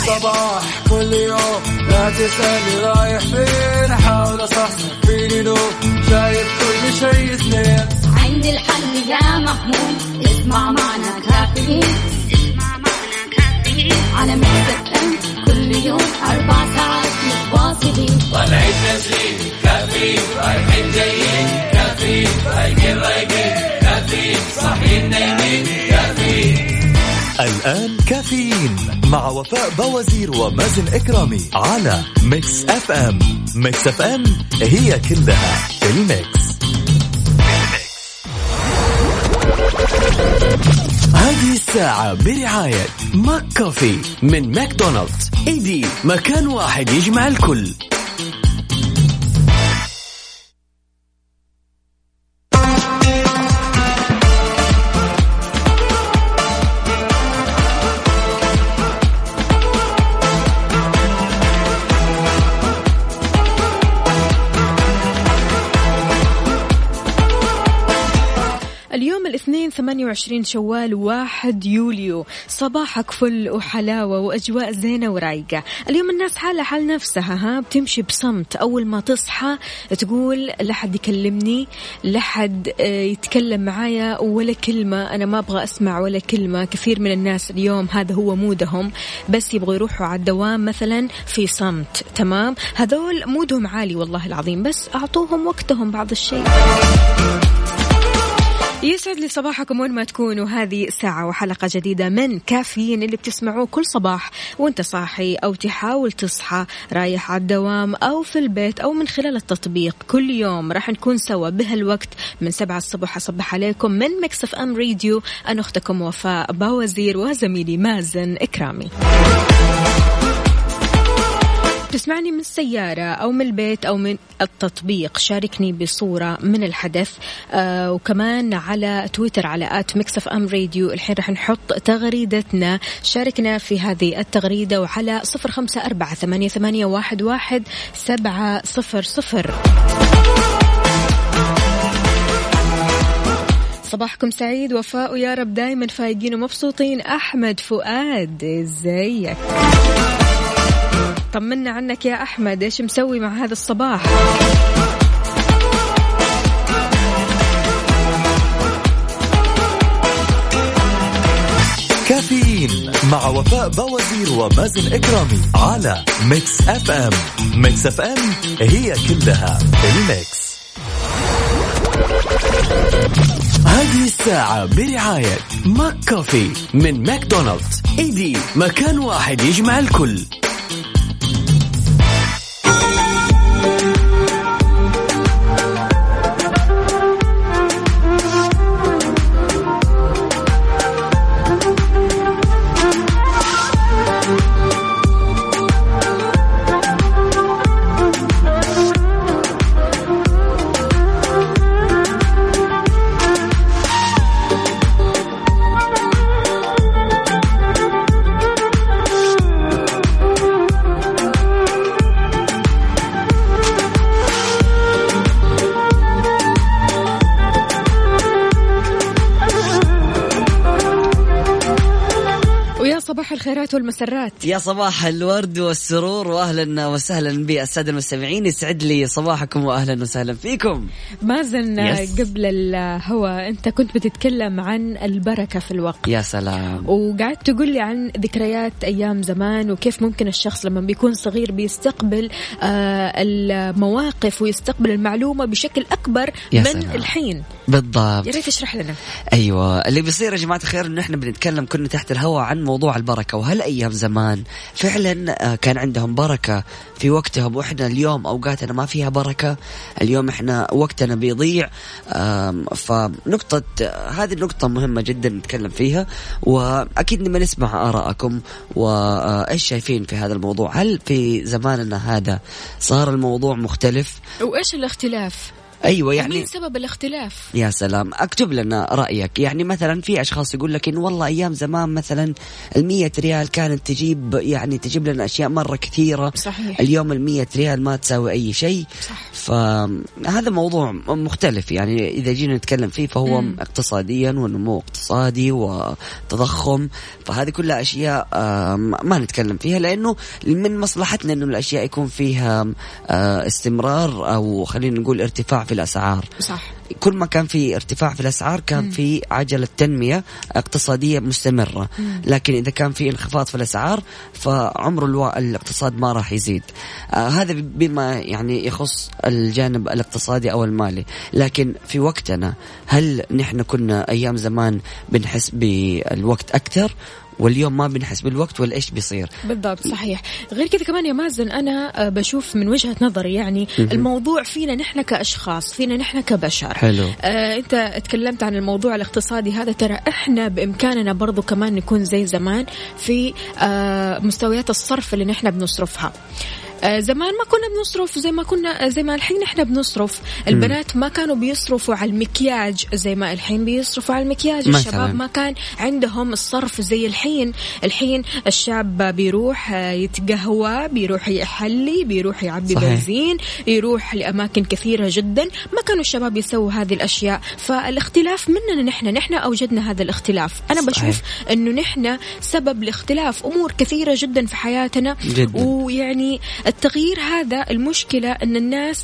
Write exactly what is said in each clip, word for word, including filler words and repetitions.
الصباح كل يوم لا تسألني رايح فين أحاول أصحصح فيني لو شايف كل شيء سنين عندي الحل يا محمود اسمع معنا كافيين اسمع معنا كافيين على مكتب كل يوم أربع ساعات متواصلين طلعت نازلين كافيين رايحين جايين كافيين رايقين رايقين كافيين صاحيين نايمين كافيين. الآن كافيين مع وفاء بوازير ومازن إكرامي على ميكس أف أم. ميكس أف أم هي كلها الميكس. هذه الساعة برعاية ماك كوفي من ماكدونالدز. ايدي مكان واحد يجمع الكل. اليوم الاثنين ثمانية وعشرين شوال واحد يوليو. صباحك فل وحلاوة وأجواء زينة ورايقة. اليوم الناس حالة حال نفسها، ها بتمشي بصمت. أول ما تصحى تقول لحد يكلمني، لحد يتكلم معايا ولا كلمة، أنا ما أبغى أسمع ولا كلمة. كثير من الناس اليوم هذا هو مودهم، بس يبغوا يروحوا على الدوام مثلا في صمت. تمام، هذول مودهم عالي والله العظيم، بس أعطوهم وقتهم بعض الشيء. يسعد لي صباحكم وين ما تكونوا. هذه ساعة وحلقة جديدة من كافيين اللي بتسمعوه كل صباح وانت صاحي أو تحاول تصحى، رايح على الدوام أو في البيت أو من خلال التطبيق. كل يوم راح نكون سوا بهالوقت من سبعة الصبح. أصبح عليكم من ميكس أف أم راديو. أنا أختكم وفاء باوزير وزميلي مازن إكرامي. تسمعني من السيارة أو من البيت أو من التطبيق، شاركني بصورة من الحدث. آه وكمان على تويتر على آت ميكس أف أم راديو. الحين رح نحط تغريدتنا، شاركنا في هذه التغريدة وعلى صفر خمسة أربعة ثمانية ثمانية واحد واحد سبعة صفر صفر. صباحكم سعيد وفاء يا رب دايما فايقين ومبسوطين. أحمد فؤاد ازيك؟ طمنا عنك يا أحمد، إيش مسوي مع هذا الصباح؟ كافيين مع وفاء بوازير ومازن إكرامي على ميكس أف أم. ميكس أف أم هي كلها الميكس. هذه الساعة برعاية ماك كوفي من ماكدونالدز. ايدي مكان واحد يجمع الكل. صباح الخيرات والمسرات، يا صباح الورد والسرور، واهلا وسهلا بالساده المستمعين. يسعد لي صباحكم واهلا وسهلا فيكم. مازن yes. قبل الهوا انت كنت بتتكلم عن البركه في الوقت. يا سلام. وقعدت تقول لي عن ذكريات ايام زمان وكيف ممكن الشخص لما بيكون صغير بيستقبل آه المواقف ويستقبل المعلومه بشكل اكبر من سلام. الحين بالضبط. يا ريت تشرح لنا. ايوه اللي بيصير يا جماعه الخير انه احنا بنتكلم كنا تحت الهواء عن موضوع البركه، وهل ايام زمان فعلا كان عندهم بركه في وقتهم، واحنا اليوم اوقاتنا ما فيها بركه. اليوم احنا وقتنا بيضيع. فنقطه هذه النقطه مهمه جدا نتكلم فيها، واكيد نبي نسمع ارائكم وايش شايفين في هذا الموضوع. هل في زماننا هذا صار الموضوع مختلف؟ وايش الاختلاف؟ أيوة يعني ومين سبب الاختلاف؟ يا سلام، أكتب لنا رأيك. يعني مثلا في أشخاص يقول لك إن والله أيام زمان مثلا المية ريال كانت تجيب يعني تجيب لنا أشياء مرة كثيرة. صحيح. اليوم المية ريال ما تساوي أي شيء. صح. فهذا موضوع مختلف يعني إذا جينا نتكلم فيه فهو م. اقتصاديا ونمو اقتصادي وتضخم، فهذه كلها أشياء ما نتكلم فيها لأنه من مصلحتنا إنه الأشياء يكون فيها استمرار أو خلينا نقول ارتفاع في الأسعار. صح. كل ما كان في ارتفاع في الأسعار كان مم. في عجلة تنمية اقتصادية مستمرة. مم. لكن إذا كان في انخفاض في الأسعار فعمر الو... الاقتصاد ما راح يزيد. آه هذا بما يعني يخص الجانب الاقتصادي أو المالي. لكن في وقتنا هل نحن كنا أيام زمان بنحس بالوقت أكثر واليوم ما بنحس بالوقت ولا إيش بيصير؟ بالضبط. صحيح. غير كذا كمان يا مازن أنا بشوف من وجهة نظري يعني م-م. الموضوع فينا نحن كأشخاص، فينا نحن كبشر. حلو. آه أنت اتكلمت عن الموضوع الاقتصادي هذا، ترى إحنا بإمكاننا برضو كمان نكون زي زمان في آه مستويات الصرف اللي نحن بنصرفها. آه زمان ما كنا بنصرف زي ما كنا زي ما الحين احنا بنصرف. البنات ما كانوا بيصرفوا على المكياج زي ما الحين بيصرفوا على المكياج. الشباب ما كان عندهم الصرف زي الحين. الحين الشاب بيروح يتقهوى، بيروح يحلي، بيروح يعبي بنزين، يروح لأماكن كثيرة جدا. ما كانوا الشباب يسووا هذه الأشياء. فالاختلاف مننا نحن نحن أوجدنا هذا الاختلاف. أنا صحيح. بشوف أنه نحن سبب الاختلاف أمور كثيرة جدا في حياتنا جدا. ويعني التغيير هذا المشكلة أن الناس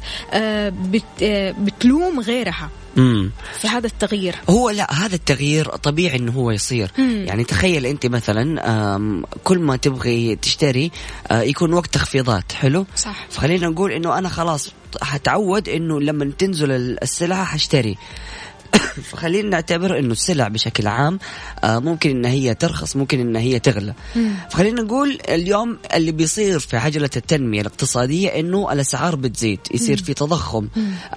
بتلوم غيرها مم. في هذا التغيير. هو لا، هذا التغيير طبيعي إنه هو يصير. مم. يعني تخيل أنت مثلا كل ما تبغي تشتري يكون وقت تخفيضات. حلو. صح. فخلينا نقول إنه أنا خلاص هتعود إنه لما تنزل السلعة هشتري. فخلينا نعتبر إنه السلع بشكل عام ممكن إن هي ترخص، ممكن إن هي تغلى. مم. فخلينا نقول اليوم اللي بيصير في عجلة التنمية الاقتصادية إنه الأسعار بتزيد، يصير في تضخم.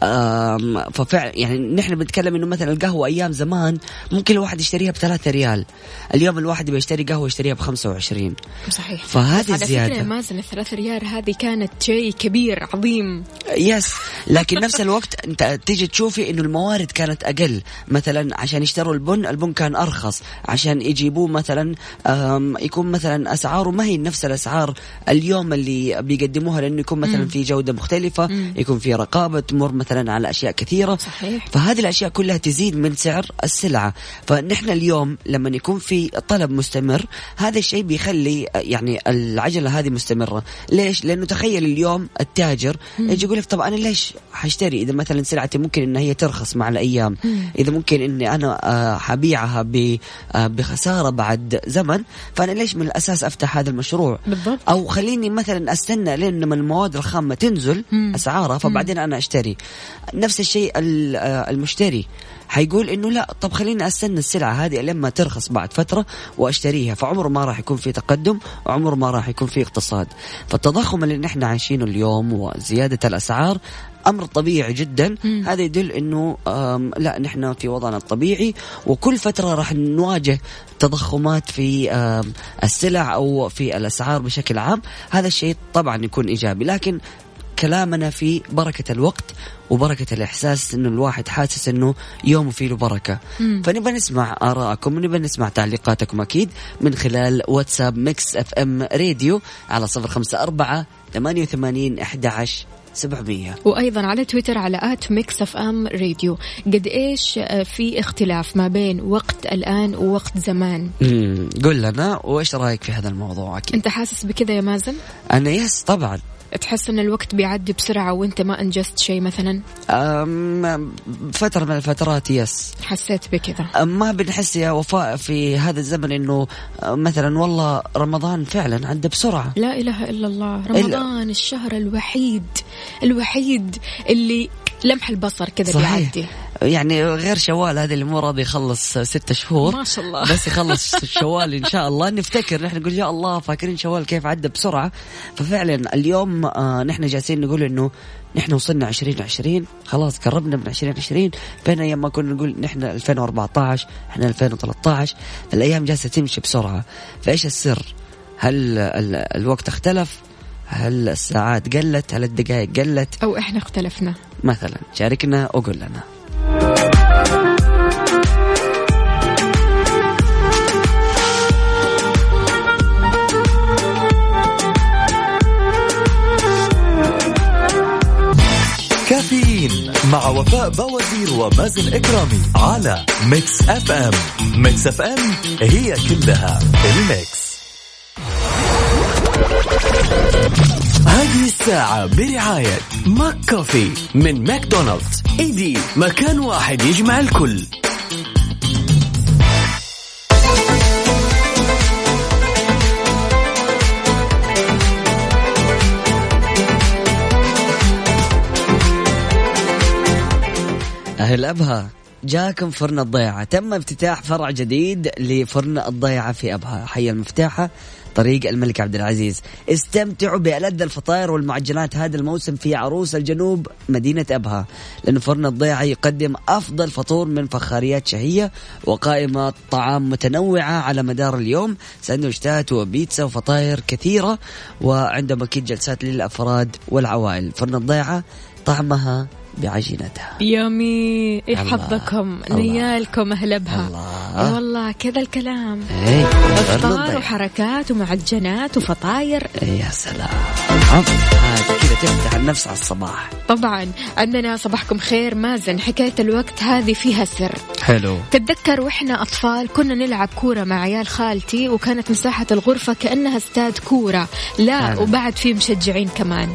ففعلا يعني نحن بنتكلم إنه مثلا القهوة أيام زمان ممكن الواحد يشتريها بثلاثة ريال، اليوم الواحد بيشتري قهوة يشتريها بخمسة وعشرين. صحيح. فهذه الزيادة على فكرة مازن الثلاثة ريال هذه كانت شيء كبير عظيم. يس. لكن نفس الوقت أنت تيجي تشوفي إنه الموارد كانت أقل. مثلا عشان يشتروا البن، البن كان أرخص. عشان يجيبوه مثلا يكون مثلا أسعاره ما هي نفس الأسعار اليوم اللي بيقدموها، لأنه يكون مثلا في جودة مختلفة، مم. يكون في رقابة، تمر مثلا على أشياء كثيرة. صحيح. فهذه الأشياء كلها تزيد من سعر السلعة. فنحن اليوم لما يكون في طلب مستمر هذا الشيء بيخلي يعني العجلة هذه مستمرة. ليش؟ لأنه تخيل اليوم التاجر يجي يقول لك طب أنا ليش حاشتري إذا مثلا سلعتي ممكن إن هي ترخص مع الأيام، مم. إذا ممكن إني أنا حبيعها بخسارة بعد زمن، فأنا ليش من الأساس أفتح هذا المشروع؟ بالضبط. أو خليني مثلا أستنى لين من المواد الخامة تنزل مم. أسعارها فبعدين أنا أشتري. نفس الشيء المشتري حيقول إنه لا، طب خليني أستنى السلعة هذه لما ترخص بعد فترة وأشتريها. فعمر ما راح يكون في تقدم وعمر ما راح يكون في اقتصاد. فالتضخم اللي نحن عايشينه اليوم وزيادة الأسعار أمر طبيعي جدا. مم. هذا يدل إنه لا، نحن في وضعنا الطبيعي، وكل فترة راح نواجه تضخمات في السلع أو في الأسعار بشكل عام. هذا الشيء طبعا يكون إيجابي، لكن كلامنا في بركة الوقت وبركة الإحساس إنه الواحد حاسس إنه يوم فيه له بركة. مم. فنبى نسمع آراءكم ونبى نسمع تعليقاتكم أكيد من خلال واتساب ميكس اف ام راديو على صفر خمسة أربعة ثمانية وثمانين أحد عشر سبعمية، وأيضا على تويتر على آت ميكس اف ام راديو. قد إيش في اختلاف ما بين وقت الآن ووقت زمان؟ مم. قل لنا وإيش رأيك في هذا الموضوع؟ أكيد أنت حاسس بكذا يا مازن؟ أنا يس طبعا. تحس أن الوقت بيعدي بسرعة وأنت ما أنجزت شيء مثلا؟ أم فترة من الفترات يس حسيت بكذا. ما بنحس يا وفاء في هذا الزمن إنه مثلا والله رمضان فعلا عدى بسرعة. لا إله إلا الله، رمضان إلا الشهر الوحيد الوحيد اللي لمح البصر كذا بيعدي. يعني غير شوال هذا اللي مو راضي يخلص ستة شهور ما شاء الله، بس يخلص شوال إن شاء الله. نفتكر نحن نقول يا الله فاكرين شوال كيف عدى بسرعة. ففعلا اليوم آه نحن جالسين نقول إنه نحن وصلنا عشرين عشرين، خلاص قربنا من عشرين عشرين. بين أيام ما كنا نقول نحن ألفين وأربعة عشر، إحنا ألفين وثلاثة عشر. الأيام جالسة تمشي بسرعة. فإيش السر؟ هل الوقت اختلف؟ هل الساعات قلت؟ هل الدقائق قلت؟ أو إحنا اختلفنا؟ مثلا شاركنا وقول لنا. كافيين مع وفاء بوازير ومازن إكرامي على ميكس اف ام. ميكس اف ام هي كلها الميكس. هذه الساعة برعاية ماك كوفي من ماكدونالدز. ايدي مكان واحد يجمع الكل. أهل أبها، جاكم فرن الضيعة. تم افتتاح فرع جديد لفرن الضيعة في أبها، حي المفتاحة، طريق الملك عبد العزيز. استمتعوا بألذ الفطاير والمعجنات هذا الموسم في عروس الجنوب مدينة أبها، لأن فرن الضيعة يقدم أفضل فطور من فخاريات شهية وقائمة طعام متنوعة على مدار اليوم، سندويشات وبيتزا وفطاير كثيرة، وعندهم أكيد جلسات للأفراد والعوائل. فرن الضيعة طعمها بعجينتها. يامي إيه حظكم نيالكم أهل بها. الله. والله كذا الكلام. ايه افطار وحركات ومعجنات وفطاير. يا سلام، هذا كذا تفتح النفس على الصباح. طبعا عندنا صباحكم خير. مازن، حكاية الوقت هذه فيها سر. حلو. تتذكر وإحنا أطفال كنا نلعب كورة مع عيال خالتي، وكانت مساحة الغرفة كأنها استاد كورة. لا أنا. وبعد في مشجعين كمان.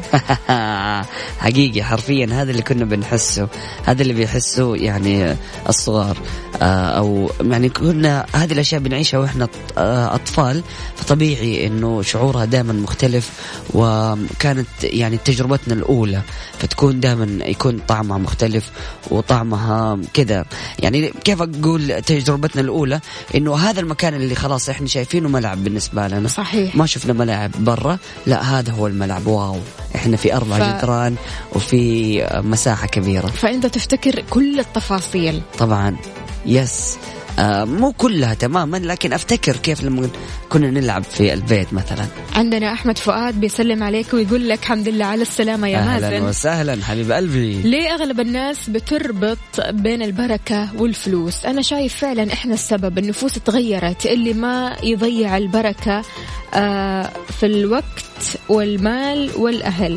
حقيقي حرفيا هذا اللي كنا بنحسه، هذا اللي بيحسه يعني الصغار، أو يعني كنا هذه الأشياء بنعيشها وإحنا أطفال، فطبيعي إنه شعورها دائما مختلف، وكانت يعني تجربتنا الأولى، فتكون دائما يكون طعمها مختلف وطعمها كذا. يعني كيف أقول تجربتنا الأولى؟ إنه هذا المكان اللي خلاص إحنا شايفينه ملعب بالنسبة لنا، صحيح، ما شفنا ملاعب برا، لا هذا هو الملعب. واو، إحنا في أربع ف... جدران وفي مساحة كبيرة، فأنت تفتكر كل التفاصيل. طبعا يس، آه مو كلها تماما، لكن أفتكر كيف لما كنا نلعب في البيت مثلا. عندنا أحمد فؤاد بيسلم عليك ويقول لك الحمد لله على السلامة يا مازن. أهلا وسهلا حبيب قلبي. ليه أغلب الناس بتربط بين البركة والفلوس؟ أنا شايف فعلا إحنا السبب. النفوس تغيرت، اللي ما يضيع البركة آه في الوقت والمال والأهل.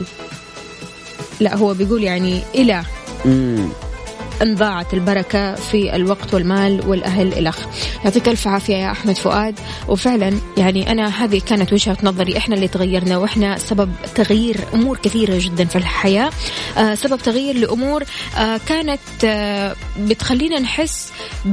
لا هو بيقول يعني إلى مم. ان ضاعت البركة في الوقت والمال والأهل الأخ. يعطيك ألف عافية يا أحمد فؤاد. وفعلا يعني أنا هذه كانت وجهة نظري، إحنا اللي تغيرنا، وإحنا سبب تغيير أمور كثيرة جدا في الحياة. آه سبب تغيير لأمور آه كانت آه بتخلينا نحس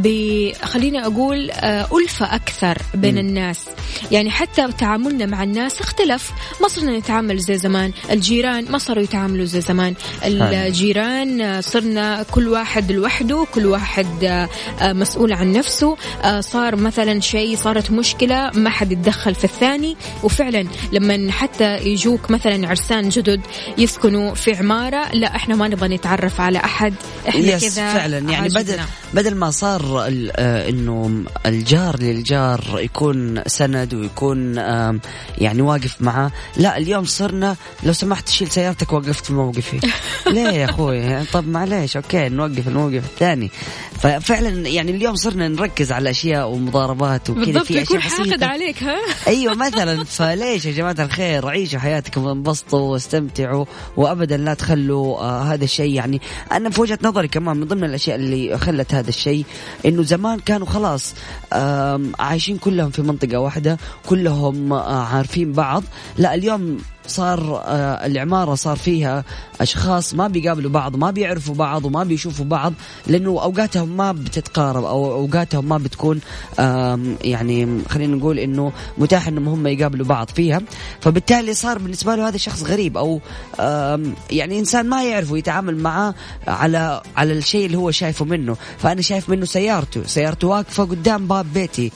بخلينا أقول آه ألفة أكثر بين م. الناس. يعني حتى تعاملنا مع الناس اختلف، ما صرنا نتعامل زي زمان. الجيران ما صاروا يتعاملوا زي زمان. الجيران آه صرنا كل واحد واحد لوحده، كل واحد مسؤول عن نفسه. صار مثلا شيء، صارت مشكلة، ما حد يتدخل في الثاني. وفعلا لما حتى يجوك مثلا عرسان جدد يسكنوا في عمارة، لا احنا ما نبغى نتعرف على أحد، احنا كذا فعلا. يعني بدل بدل ما صار انه الجار للجار يكون سند ويكون يعني واقف معه، لا اليوم صرنا لو سمحت شيل سيارتك وقفت في موقفي. ليه يا اخوي؟ طب معليش اوكي نوقف الموقف الثاني. ففعلا يعني اليوم صرنا نركز على اشياء ومضاربات وكذا، في اشياء بسيطه عليك ها. ايوه مثلا. فليش يا جماعه الخير عيشوا حياتكم وانبسطوا واستمتعوا، وابدا لا تخلوا آه هذا الشيء. يعني انا في وجهه نظري كمان من ضمن الاشياء اللي خلت هذا الشيء انه زمان كانوا خلاص آه عايشين كلهم في منطقه واحده، كلهم آه عارفين بعض. لا اليوم صار آه العمارة صار فيها أشخاص ما بيقابلوا بعض، ما بيعرفوا بعض وما بيشوفوا بعض، لأنه أوقاتهم ما بتتقارب أو أوقاتهم ما بتكون يعني خلينا نقول إنه متاح إنهم هم يقابلوا بعض فيها. فبالتالي صار بالنسبة له هذا شخص غريب، أو يعني إنسان ما يعرف يتعامل معه على على الشيء اللي هو شايفه منه. فأنا شايف منه سيارته سيارته واقفة قدام باب بيتي،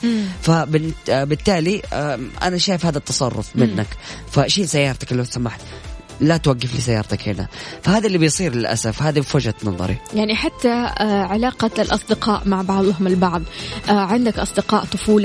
فبالتالي أنا شايف هذا التصرف منك، فشيل سيارتك لو سمحت، لا توقف لي سيارتك هنا. فهذا اللي بيصير للأسف، هذه في وجهة نظري. يعني حتى علاقة الأصدقاء مع بعضهم البعض، عندك أصدقاء طفولة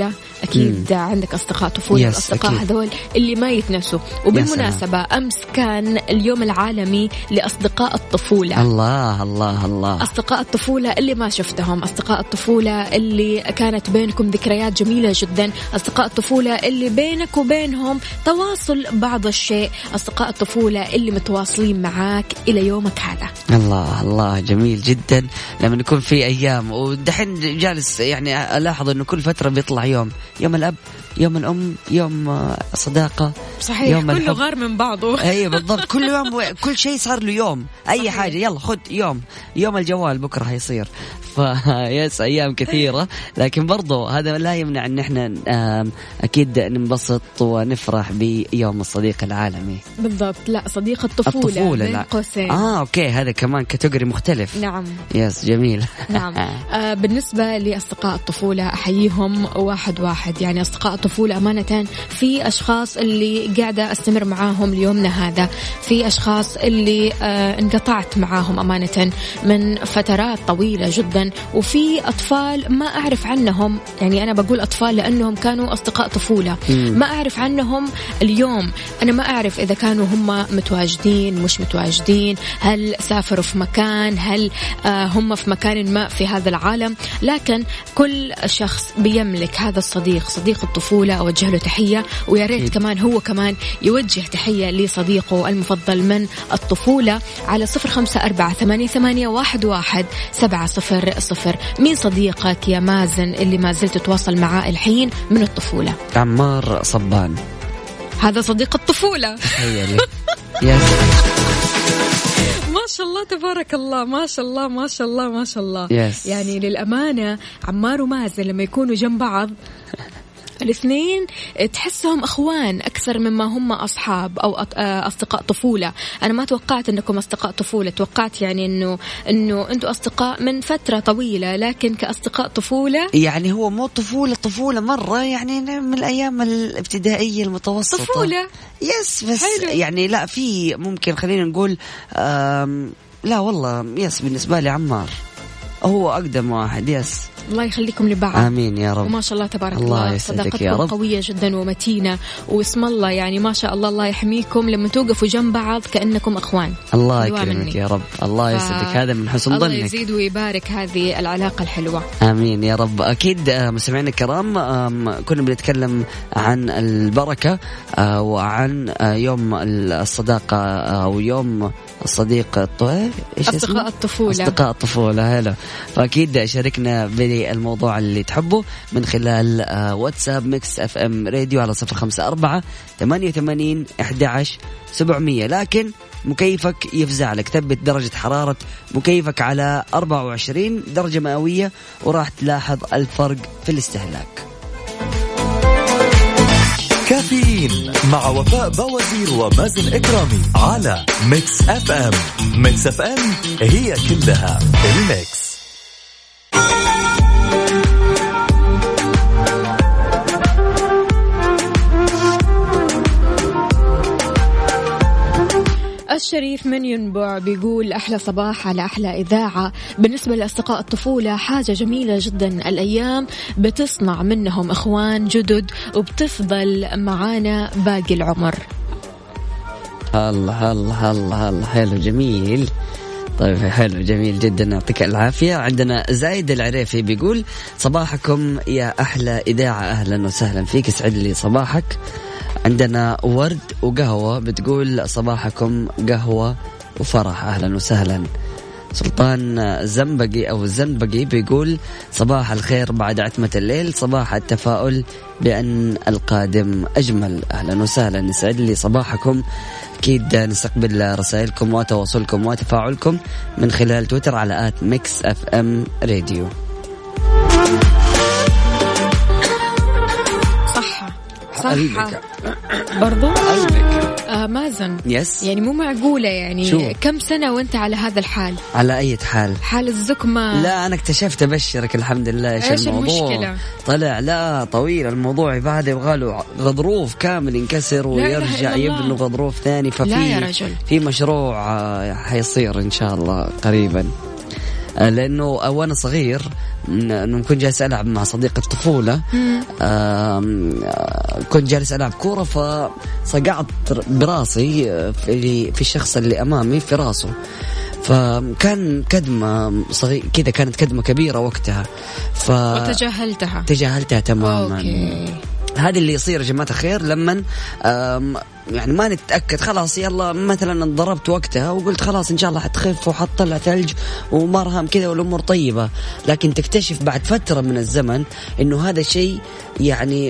أكيد مم. عندك أصدقاء طفولة، الأصدقاء هذول اللي ما يتنسوا. وبالمناسبة أمس كان اليوم العالمي لأصدقاء الطفولة. الله الله الله. أصدقاء الطفولة اللي ما شفتهم، أصدقاء الطفولة اللي كانت بينكم ذكريات جميلة جدا، أصدقاء الطفولة اللي بينك وبينهم تواصل بعض الشيء، أصدقاء الطفولة اللي متواصلين معاك إلى يومك هذا. الله الله جميل جدا لما نكون في أيام. ودحين جالس يعني ألاحظ إنه كل فترة بيطلع يوم، يوم الأب، يوم الأم، يوم صداقة، صحيح، يوم كله الحب. غار من بعضه. أي بالضبط، كل يوم كل شيء صار له يوم. أي صحيح. حاجة يلا خد يوم، يوم الجوال بكرة هيصير. فيس أيام كثيرة، لكن برضو هذا لا يمنع أن احنا أكيد ننبسط ونفرح بيوم الصديق العالمي. بالضبط. لا صديق الطفولة, الطفولة بين قوسين. آه أوكي، هذا كمان كاتيجوري مختلف. نعم. يس جميل. نعم. آه بالنسبة لأصدقاء الطفولة أحييهم واحد واحد. يعني أصدقاء الطفولة أمانة في أشخاص اللي قاعدة أستمر معاهم ليومنا هذا، في أشخاص اللي آه انقطعت معاهم أمانة من فترات طويلة جدا، وفي أطفال ما أعرف عنهم. يعني أنا بقول أطفال لأنهم كانوا أصدقاء طفولة ما أعرف عنهم اليوم. أنا ما أعرف إذا كانوا هم متواجدين مش متواجدين، هل سافروا في مكان، هل آه هم في مكان ما في هذا العالم. لكن كل شخص بيملك هذا الصديق، صديق الطفولة، أوجه له تحية. ويا ريت كمان هو كمان يوجه تحية لصديقه المفضل من الطفولة على صفر خمسة أربعة ثمانية ثمانية واحد واحد سبعة صفر صفر. مين صديقك يا مازن اللي ما زلت تتواصل معاه الحين من الطفولة؟ عمار صبان، هذا صديق الطفولة. تخيلي. ما شاء الله تبارك الله، ما شاء الله ما شاء الله ما شاء الله. yes. يعني للأمانة عمار ومازن لما يكونوا جنب بعض الاثنين تحسهم أخوان أكثر مما هم أصحاب أو أصدقاء طفولة. أنا ما توقعت أنكم أصدقاء طفولة، توقعت يعني أنه أنه أنتوا أصدقاء من فترة طويلة، لكن كأصدقاء طفولة يعني هو مو طفولة طفولة مرة، يعني من الأيام الابتدائية المتوسطة طفولة. يس بس حلو. يعني لا في ممكن خلينا نقول لا والله يس بالنسبة لي عمار هو أقدم واحد. يس الله يخليكم لبعض. آمين يا رب. وما شاء الله تبارك الله, الله صداقتكم قوية جدا ومتينة، واسم الله يعني ما شاء الله. الله يحميكم لما توقفوا جنب بعض كأنكم أخوان. الله يكرمك يا رب. الله يسعدك. ف... هذا من حسن ظنك. الله يزيد ويبارك هذه العلاقة الحلوة. آمين يا رب. أكيد مستمعينا الكرام كنا بنتكلم عن البركة وعن يوم الصداقة أو يوم الصديق الطويل. أصدقاء الطفولة. أصدقاء الطفولة. هلا. فأكيد شاركنا الموضوع اللي تحبه من خلال واتساب ميكس اف ام راديو على صفر خمسة أربعة ثمانية ثمانين أحد عشر سبعمية. لكن مكيفك يفزع لك، ثبت درجة حرارة مكيفك على أربعة وعشرين درجة مئوية وراح تلاحظ الفرق في الاستهلاك. كافيين مع وفاء بوازير ومازن إكرامي على ميكس اف ام. ميكس اف ام هي كلها الميكس. الشريف من ينبع بيقول أحلى صباح على أحلى إذاعة. بالنسبة لأصدقاء الطفولة حاجة جميلة جدا، الأيام بتصنع منهم إخوان جدد وبتفضل معانا باقي العمر. الله الله الله الله حلو جميل. طيب حلو جميل جدا، يعطيك العافية. عندنا زايد العريفي بيقول صباحكم يا أحلى إذاعة، أهلا وسهلا فيك، يسعد لي صباحك. عندنا ورد وقهوة بتقول صباحكم قهوة وفرح، أهلا وسهلا. سلطان زنبقي أو الزنبقي بيقول صباح الخير بعد عتمة الليل، صباح التفاؤل بأن القادم أجمل، أهلا وسهلا، يسعد لي صباحكم. أكيد نستقبل رسائلكم وتواصلكم وتفاعلكم من خلال تويتر على آت ميكس أف أم راديو. صح برضو آه مازن. يس. يعني مو معقولة يعني شو؟ كم سنة وانت على هذا الحال؟ على أي حال؟ حال الزكمة. لا أنا اكتشفت أبشرك الحمد لله إيش, إيش الموضوع المشكلة؟ طلع لا طويل الموضوع، بعد يبغاله غضروف كامل ينكسر ويرجع يبني غضروف ثاني، ففي لا يا رجل. في مشروع حيصير إن شاء الله قريبا. لأنه وأنا صغير إنه كنت جالس ألعب مع صديق الطفولة، كنت جالس ألعب كورة فصقعت براسي في في الشخص اللي أمامي في راسه، فكان كدمة صغير كذا، كانت كدمة كبيرة وقتها ف... وتجاهلتها تجاهلتها تماما. أوكي. هذا اللي يصير يا جماعة الخير لما يعني ما نتأكد، خلاص يلا مثلا انضربت وقتها وقلت خلاص إن شاء الله حتخف وحطلع ثلج ومرهم كذا والأمور طيبة، لكن تكتشف بعد فترة من الزمن إنه هذا شيء يعني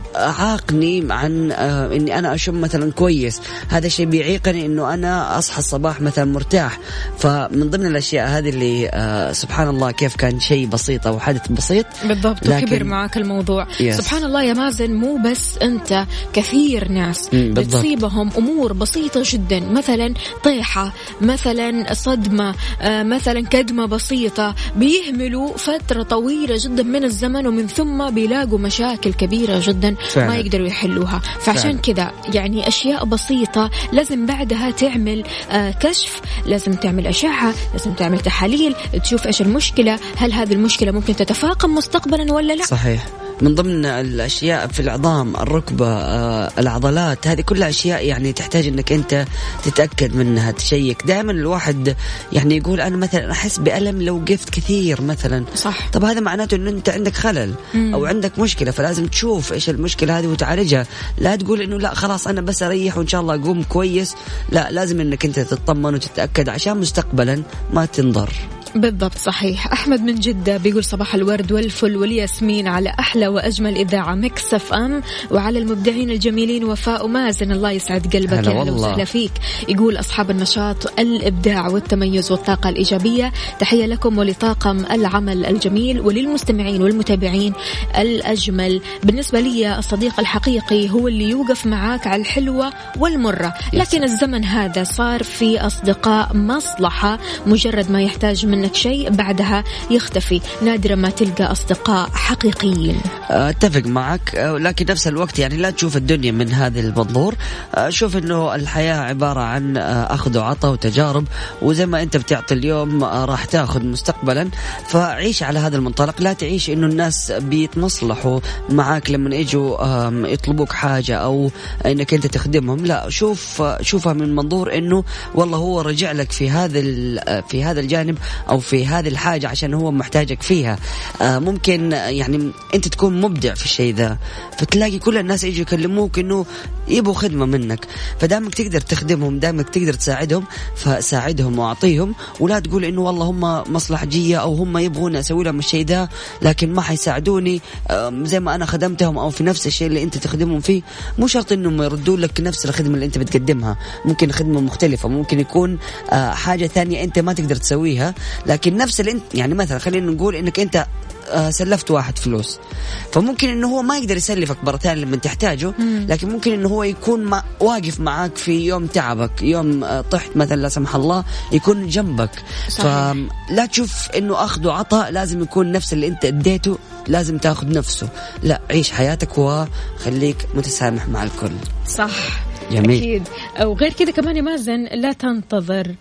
أعاقني عن آه إني أنا أشم مثلا كويس، هذا الشيء بيعيقني إنه أنا أصحى الصباح مثلا مرتاح. فمن ضمن الأشياء هذه اللي آه سبحان الله كيف كان شيء بسيط أو حدث بسيط بالضبط لكن... وكبر معك الموضوع. يس. سبحان الله يا مازن، مو بس أنت، كثير ناس بتصيبهم أمور بسيطة جدا، مثلا طيحة، مثلا صدمة، آه مثلا كدمة بسيطة، بيهملوا فترة طويلة جدا من الزمن ومن ثم بيلاقوا مشاكل كبيرة جدا فعلا. ما يقدروا يحلوها. فعشان كذا يعني أشياء بسيطة لازم بعدها تعمل آه كشف، لازم تعمل أشعة، لازم تعمل تحاليل، تشوف إيش المشكلة، هل هذه المشكلة ممكن تتفاقم مستقبلا ولا لا. صحيح. من ضمن الأشياء في العظام، الركبة، آه العضلات، هذه كلها أشياء يعني تحتاج أنك أنت تتأكد منها، تشيك دائما. الواحد يعني يقول أنا مثلا أحس بألم لو وقفت كثير مثلا، صح. طب هذا معناته أنه أنت عندك خلل مم. أو عندك مشكلة، فلازم تشوف إيش المشكلة هذه وتعالجها. لا تقول إنه لا خلاص أنا بس أريح وإن شاء الله أقوم كويس، لا، لازم أنك أنت تطمن وتتأكد عشان مستقبلا ما تنضر. بالضبط صحيح. أحمد من جدة بيقول صباح الورد والفل والياسمين على أحلى وأجمل إذاعة ميكس اف ام وعلى المبدعين الجميلين وفاء ومازن، الله يسعد قلبك، يا هلا وسهلا فيك. يقول أصحاب النشاط، الإبداع والتميز والطاقة الإيجابية، تحية لكم ولطاقم العمل الجميل وللمستمعين والمتابعين الأجمل. بالنسبة لي الصديق الحقيقي هو اللي يوقف معاك على الحلوة والمرة، لكن الزمن هذا صار في أصدقاء مصلحة، مجرد ما يحتاج منك شيء بعدها يختفي، نادرا ما تلقى أصدقاء حقيقيين. أتفق معك، لكن نفس الوقت يعني لا تشوف الدنيا من هذا المنظور، شوف إنه الحياة عبارة عن أخذ وعطاء وتجارب، وزي ما أنت بتعطي اليوم راح تأخذ مستقبلا، فعيش على هذا المنطلق. لا تعيش إنه الناس بيتمصلحوا معاك لما يجوا يطلبوك حاجة أو إنك أنت تخدمهم، لا، شوف شوفها من منظور إنه والله هو رجع لك في هذا في هذا الجانب أو في هذه الحاجة عشان هو محتاجك فيها. آه ممكن يعني أنت تكون مبدع في الشيء ذا، فتلاقي كل الناس يجوا يكلموك إنه يبغوا خدمة منك، فدامك تقدر تخدمهم، دامك تقدر تساعدهم، فساعدهم وأعطيهم، ولا تقول إنه والله هم مصلحجية أو هم يبغون أسوي لهم الشيء ذا لكن ما حيساعدوني آه زي ما أنا خدمتهم أو في نفس الشيء اللي أنت تخدمهم فيه. مو شرط إنهم يردوا لك نفس الخدمة اللي أنت بتقدمها، ممكن خدمة مختلفة، ممكن يكون آه حاجة ثانية أنت ما تقدر تسويها، لكن نفس اللي انت يعني مثلا خلينا نقول انك انت سلفت واحد فلوس، فممكن انه هو ما يقدر يسلفك مرة ثانية لما تحتاجه، لكن ممكن انه هو يكون مع واقف معاك في يوم تعبك، يوم طحت مثلا لا سمح الله، يكون جنبك. صحيح. فلا تشوف انه اخذ وعطاء لازم يكون نفس اللي انت اديته لازم تاخذ نفسه، لا، عيش حياتك وخليك متسامح مع الكل. صح. جميل. أكيد. أو غير كذا كمان يا مازن، لا تنتظر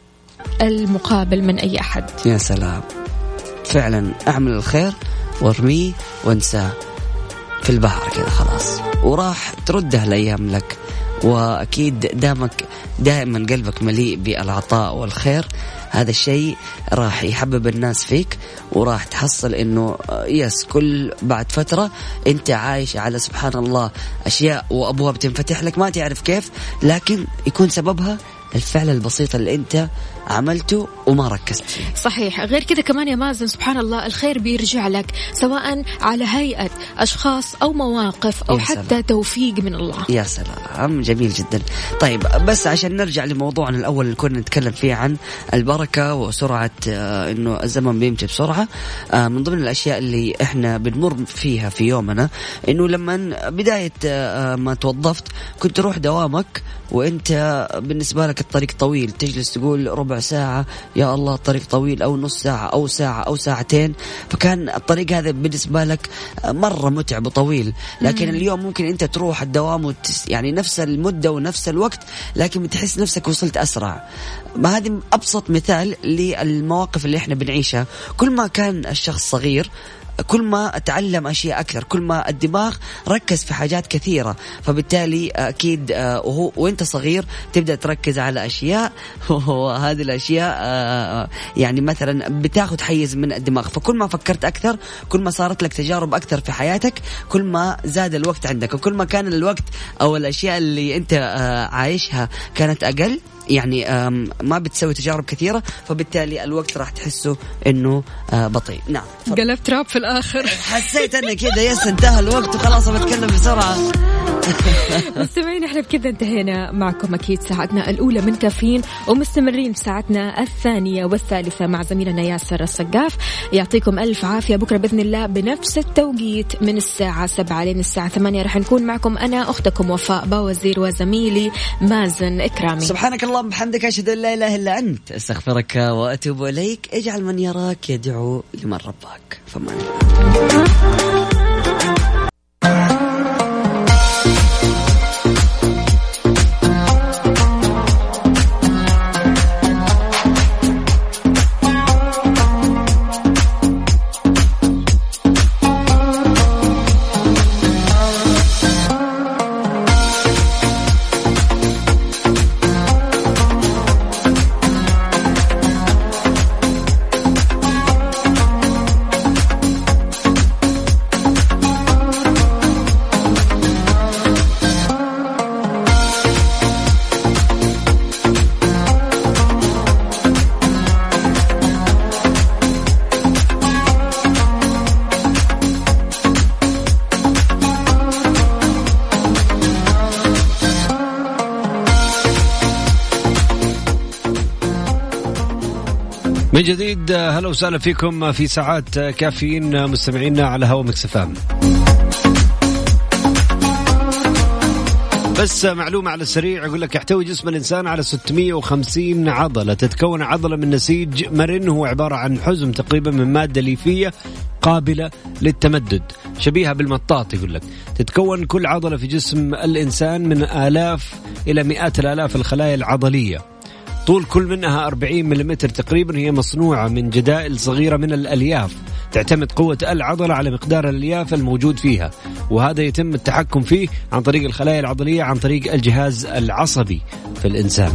المقابل من أي أحد. يا سلام، فعلا أعمل الخير وارميه وانساه في البحر كذا خلاص، وراح ترده الأيام لك. وأكيد دامك دائما قلبك مليء بالعطاء والخير، هذا الشيء راح يحبب الناس فيك، وراح تحصل إنه يس كل بعد فترة أنت عايش على سبحان الله أشياء وأبواب تنفتح لك ما تعرف كيف، لكن يكون سببها الفعل البسيط اللي أنت عملته وما ركزت فيه. صحيح. غير كذا كمان يا مازن، سبحان الله الخير بيرجع لك سواء على هيئة أشخاص أو مواقف أو حتى سلام. توفيق من الله. يا سلام، جميل جدا. طيب بس عشان نرجع لموضوعنا الأول اللي كنا نتكلم فيه عن البركة وسرعة آه إنه الزمن بيمشي بسرعة، آه من ضمن الأشياء اللي إحنا بنمر فيها في يومنا إنه لما بداية آه ما توظفت كنت تروح دوامك وإنت بالنسبة لك لك الطريق طويل تجلس تقول ربع ساعة يا الله الطريق طويل، أو نص ساعة أو ساعة أو ساعتين، فكان الطريق هذا بالنسبة لك مرة متعب وطويل. لكن اليوم ممكن أنت تروح الدوام وتس يعني نفس المدة ونفس الوقت، لكن بتحس نفسك وصلت أسرع. ما هذه أبسط مثال للمواقف اللي إحنا بنعيشها. كل ما كان الشخص صغير كل ما تعلم أشياء أكثر، كل ما الدماغ ركز في حاجات كثيرة، فبالتالي أكيد وهو وإنت صغير تبدأ تركز على أشياء وهذه الأشياء يعني مثلا بتاخد حيز من الدماغ. فكل ما فكرت أكثر كل ما صارت لك تجارب أكثر في حياتك، كل ما زاد الوقت عندك، وكل ما كان الوقت أو الأشياء اللي أنت عايشها كانت أقل، يعني ما بتسوي تجارب كثيرة، فبالتالي الوقت راح تحسه إنه بطيء. نعم قلبت راب في الآخر. حسيت أنه كده يس انتهى الوقت وخلاص بتكلم بسرعة. مستمعين احنا بكذا انتهينا معكم أكيد ساعتنا الأولى من كافيين، ومستمرين ساعتنا الثانية والثالثة مع زميلنا ياسر السقاف. يعطيكم ألف عافية. بكرة بإذن الله بنفس التوقيت من الساعة سبعة لين الساعة ثمانية رح نكون معكم أنا أختكم وفاء باوزير وزميلي مازن إكرامي. سبحانك اللهم بحمدك أشهد أن لا إله إلا أنت أستغفرك وأتوب إليك. اجعل من يراك يدعو لمن رباك. فمان من جديد. هلا وسهلا فيكم في ساعات كافيين مستمعينا على هوا ميكس اف ام. بس معلومة على السريع أقول لك، يحتوي جسم الإنسان على ستمائة وخمسين عضلة. تتكون عضلة من نسيج مرن، هو عبارة عن حزم تقريبا من مادة ليفية قابلة للتمدد شبيهة بالمطاط. يقول لك تتكون كل عضلة في جسم الإنسان من آلاف إلى مئات الآلاف الخلايا العضلية. طول كل منها أربعين مليمتر تقريبا. هي مصنوعة من جدائل صغيرة من الألياف. تعتمد قوة العضلة على مقدار الألياف الموجود فيها، وهذا يتم التحكم فيه عن طريق الخلايا العضلية عن طريق الجهاز العصبي في الإنسان.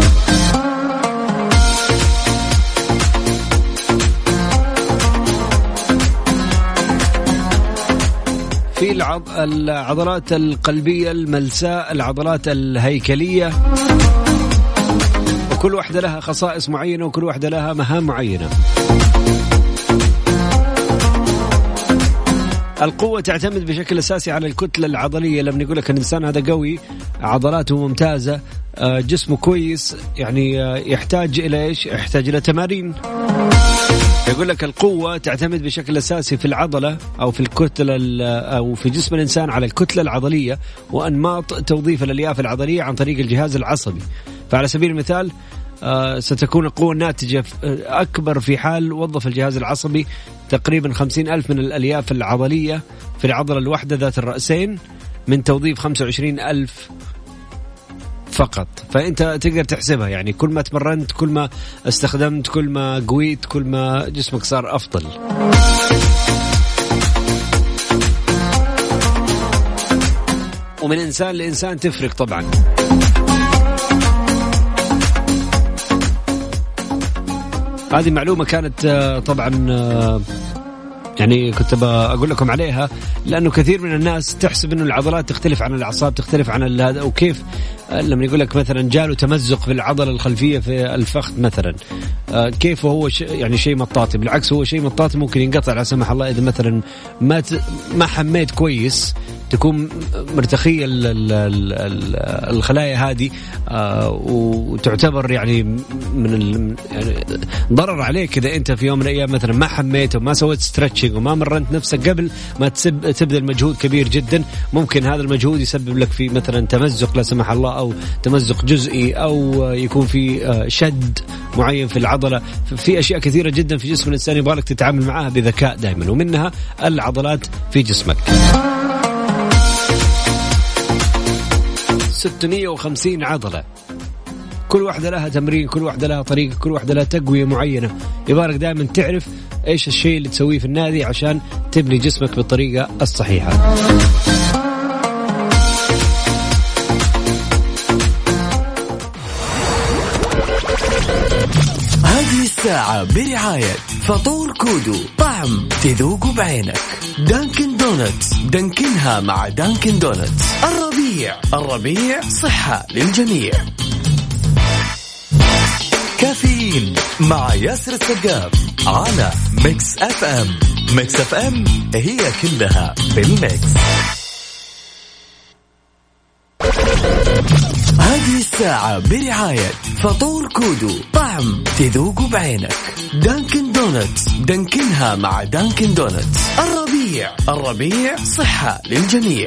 في العض... العضلات القلبية الملساء، العضلات الهيكلية، كل واحدة لها خصائص معينة وكل واحدة لها مهام معينة. القوة تعتمد بشكل أساسي على الكتلة العضلية. لما نقول لك الإنسان هذا قوي، عضلاته ممتازة، جسمه كويس، يعني يحتاج إلى إيش؟ يحتاج إلى تمارين. يقول لك القوة تعتمد بشكل أساسي في العضلة أو في الكتلة أو في جسم الإنسان على الكتلة العضلية وأنماط توظيف الألياف العضلية عن طريق الجهاز العصبي. فعلى سبيل المثال آه ستكون القوة الناتجة أكبر في حال وظف الجهاز العصبي تقريبا خمسين ألف من الألياف العضلية في العضلة الواحدة ذات الرأسين من توظيف خمسة وعشرين ألف فقط. فأنت تقدر تحسبها، يعني كل ما تمرنت، كل ما استخدمت، كل ما قويت، كل ما جسمك صار أفضل. ومن إنسان لإنسان تفرق طبعا. هذه معلومة كانت طبعا يعني كنت بقول لكم عليها، لأنه كثير من الناس تحسب أنه العضلات تختلف عن الأعصاب، تختلف عن هذا. وكيف لما يقول لك مثلا جاله تمزق في العضلة الخلفية في الفخذ مثلا، كيف هو يعني شيء مطاطي. بالعكس هو شيء مطاطي ممكن ينقطع لا سمح الله إذا مثلا ما ما حميت كويس، تكون مرتخية الخلايا هذه وتعتبر يعني من يعني ضرر عليك إذا أنت في يوم من الأيام مثلا ما حميت وما سويت ستريتشنج وما مرنت نفسك قبل ما تبذل مجهود كبير جدا. ممكن هذا المجهود يسبب لك في مثلا تمزق لا سمح الله، أو تمزق جزئي، أو يكون في شد معين في العضلة. في أشياء كثيرة جدا في جسم الإنسان يبغى لك تتعامل معها بذكاء دائما، ومنها العضلات في جسمك. ستمائة وخمسين عضلة، كل واحدة لها تمرين، كل واحدة لها طريقة، كل واحدة لها تقوية معينة. يبغى لك دائما تعرف إيش الشيء اللي تسويه في النادي عشان تبني جسمك بالطريقة الصحيحة. هذه الساعة برعاية فطور كودو، طعم تذوق بعينك. دانكن دونتس، دانكنها مع دانكن دونتس. الربيع الربيع صحة للجميع. كافيين مع ياسر السقاف على ميكس اف ام. ميكس اف ام هي كلها بالميكس. هذه الساعة برعاية فطور كودو، طعم تذوق بعينك. دانكن دونتس، دانكنها مع دانكن دونتس. الربيع الربيع صحة للجميع.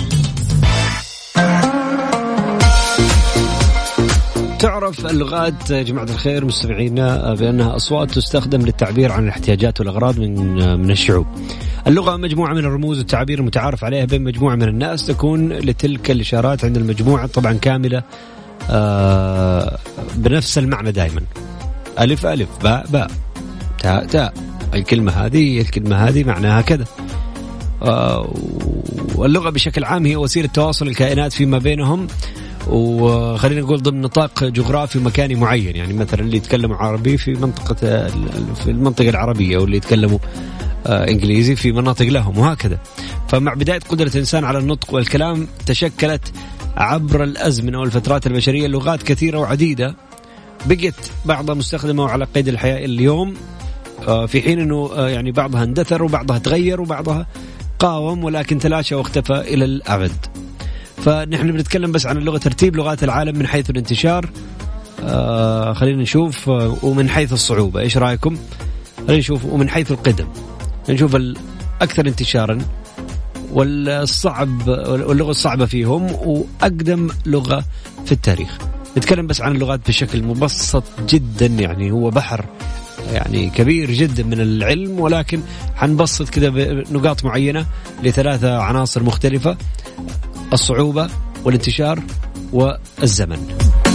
تعرف اللغات يا جماعة الخير مستمعينا بأنها أصوات تستخدم للتعبير عن الاحتياجات والأغراض من من الشعوب. اللغة مجموعة من الرموز والتعابير المتعارف عليها بين مجموعة من الناس، تكون لتلك الإشارات عند المجموعة طبعا كاملة بنفس المعنى دائما. ألف ألف، باء باء، تاء تاء. الكلمة هذه الكلمة هذه معناها كذا. واللغة بشكل عام هي وسيلة تواصل الكائنات فيما بينهم، وخلينا نقول ضمن نطاق جغرافي مكاني معين. يعني مثلا اللي يتكلموا عربي في منطقة في المنطقة العربية، واللي يتكلموا إنجليزي في مناطق لهم، وهكذا. فمع بداية قدرة الإنسان على النطق والكلام تشكلت عبر الأزمنة والفترات البشرية لغات كثيرة وعديدة، بقت بعضها مستخدمة وعلى قيد الحياة اليوم، في حين أنه يعني بعضها اندثر وبعضها تغير وبعضها قاوم ولكن تلاشى واختفى إلى الأبد. فنحن بنتكلم بس عن اللغة، ترتيب لغات العالم من حيث الانتشار. آه خلينا نشوف، آه ومن حيث الصعوبة. إيش رأيكم؟ خلينا نشوف ومن حيث القدم، نشوف الأكثر انتشارا والصعب واللغة الصعبة فيهم، وأقدم لغة في التاريخ. نتكلم بس عن اللغات بشكل مبسط جدا، يعني هو بحر يعني كبير جدا من العلم، ولكن حنبسط كده بنقاط معينة لثلاثة عناصر مختلفة: الصعوبة والانتشار والزمن.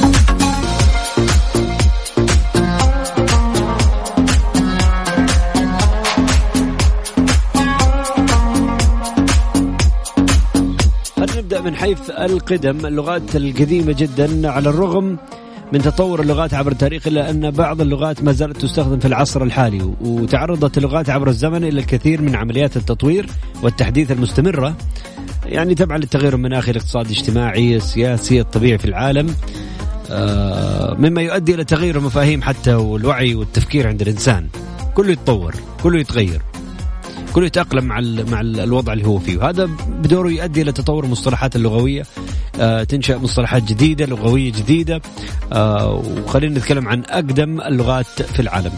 نبدأ من حيث القدم. اللغات القديمة جدا، على الرغم من تطور اللغات عبر التاريخ، إلا أن بعض اللغات ما زالت تستخدم في العصر الحالي، وتعرضت اللغات عبر الزمن إلى الكثير من عمليات التطوير والتحديث المستمرة، يعني تبعا للتغير المناخي، الاقتصادي، الاجتماعي، السياسي، الطبيعي في العالم، مما يؤدي إلى تغيير المفاهيم حتى والوعي والتفكير عند الإنسان. كله يتطور، كله يتغير، كله يتأقلم مع مع الوضع اللي هو فيه، وهذا بدوره يؤدي إلى تطور المصطلحات اللغوية. آه تنشأ مصطلحات جديدة لغوية جديدة. آه وخلينا نتكلم عن أقدم اللغات في العالم.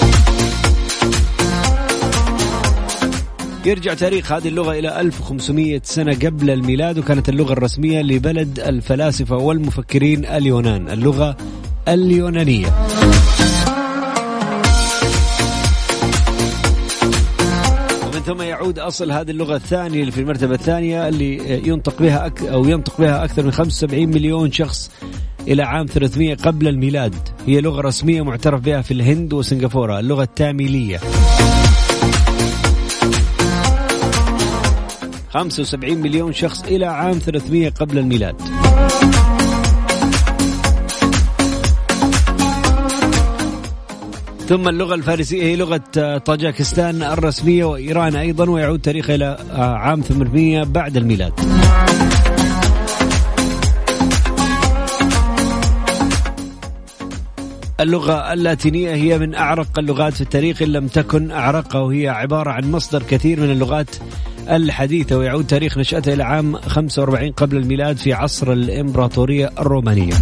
يرجع تاريخ هذه اللغة إلى ألف وخمسمائة سنة قبل الميلاد، وكانت اللغة الرسمية لبلد الفلاسفة والمفكرين اليونان، اللغة اليونانية. ثم يعود أصل هذه اللغة الثانية اللي في المرتبة الثانية، اللي ينطق بها أك أو ينطق بها أكثر من خمسة وسبعين مليون شخص إلى عام ثلاثمائة قبل الميلاد. هي لغة رسمية معترف بها في الهند وسنغافورة، اللغة التاميلية. خمسة وسبعين مليون شخص إلى عام ثلاثمائة قبل الميلاد. ثم اللغة الفارسية هي لغة طاجكستان الرسمية وإيران أيضا، ويعود تاريخها إلى عام ثمانمائة بعد الميلاد. اللغة اللاتينية هي من أعرق اللغات في التاريخ إن لم تكن أعرقها، وهي عبارة عن مصدر كثير من اللغات الحديثة، ويعود تاريخ نشأتها إلى عام خمسة وأربعين قبل الميلاد في عصر الإمبراطورية الرومانية.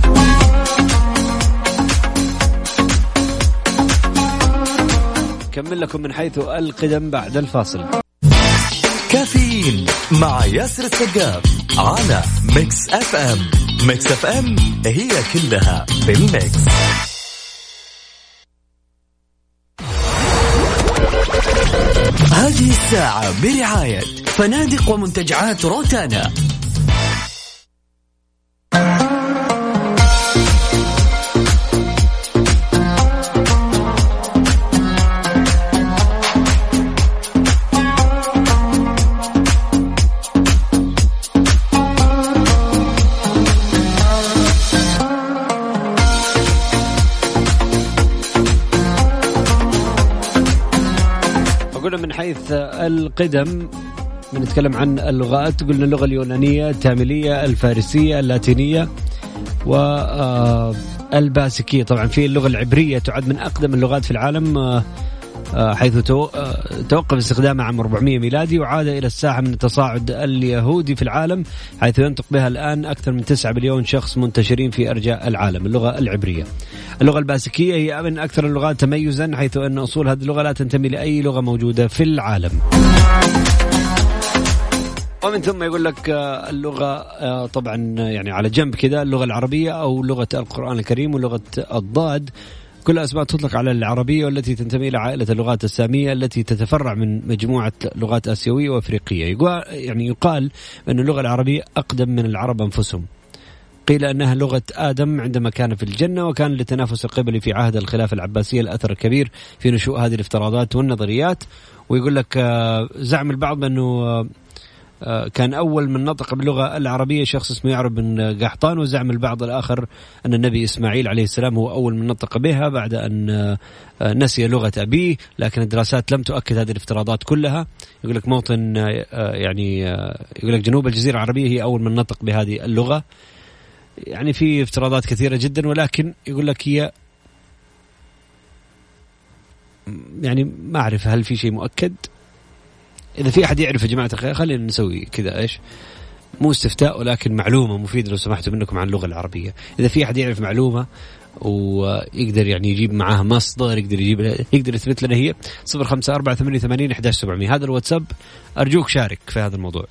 كمل لكم من حيث القدم بعد الفاصل. كافيين مع ياسر السقاف على ميكس اف ام. ميكس اف ام هي كلها بالميكس. هذه الساعة برعاية فنادق ومنتجعات روتانا. من حيث القدم بنتكلم عن اللغات، قلنا اللغة اليونانية، التاميلية، الفارسية، اللاتينية والباسكية. طبعا في اللغة العبرية تعد من أقدم اللغات في العالم، حيث توقف استخدامها عام أربعمائة ميلادي، وعاد إلى الساحة من التصاعد اليهودي في العالم، حيث ينطق بها الآن أكثر من تسعة مليون شخص منتشرين في أرجاء العالم. اللغة العبرية. اللغة الباسكية هي من أكثر اللغات تميزا، حيث أن أصول هذه اللغة لا تنتمي لأي لغة موجودة في العالم. ومن ثم يقول لك اللغة طبعا يعني على جنب كذا اللغة العربية أو لغة القرآن الكريم ولغة الضاد، كل أسماء تطلق على العربية، والتي تنتمي إلى عائلة اللغات السامية التي تتفرع من مجموعة لغات آسيوية وأفريقية. يقال يعني يقال أن اللغة العربية أقدم من العرب أنفسهم. قيل أنها لغة آدم عندما كان في الجنة، وكان للتنافس القبلي في عهد الخلافة العباسية الأثر الكبير في نشوء هذه الافتراضات والنظريات. ويقول لك زعم البعض بأنه كان أول من نطق باللغة العربية شخص اسمه يعرب بن قحطان، وزعم البعض الآخر أن النبي إسماعيل عليه السلام هو أول من نطق بها بعد أن نسي لغة أبيه، لكن الدراسات لم تؤكد هذه الافتراضات كلها. يقول لك موطن يعني يقول لك جنوب الجزيرة العربية هي أول من نطق بهذه اللغة. يعني في افتراضات كثيرة جدا، ولكن يقول لك هي يعني ما أعرف هل في شيء مؤكد. إذا في أحد يعرف يا جماعة الخير خلينا نسوي كذا إيش، مو استفتاء ولكن معلومة مفيدة لو سمحتوا منكم عن اللغة العربية. إذا في أحد يعرف معلومة ويقدر يعني يجيب معاها مصدر، يقدر يجيب يقدر يثبت لنا هي صفر خمسة أربعة ثمانية ثمانين إحدى عشر سبعمية. هذا الواتساب، أرجوك شارك في هذا الموضوع.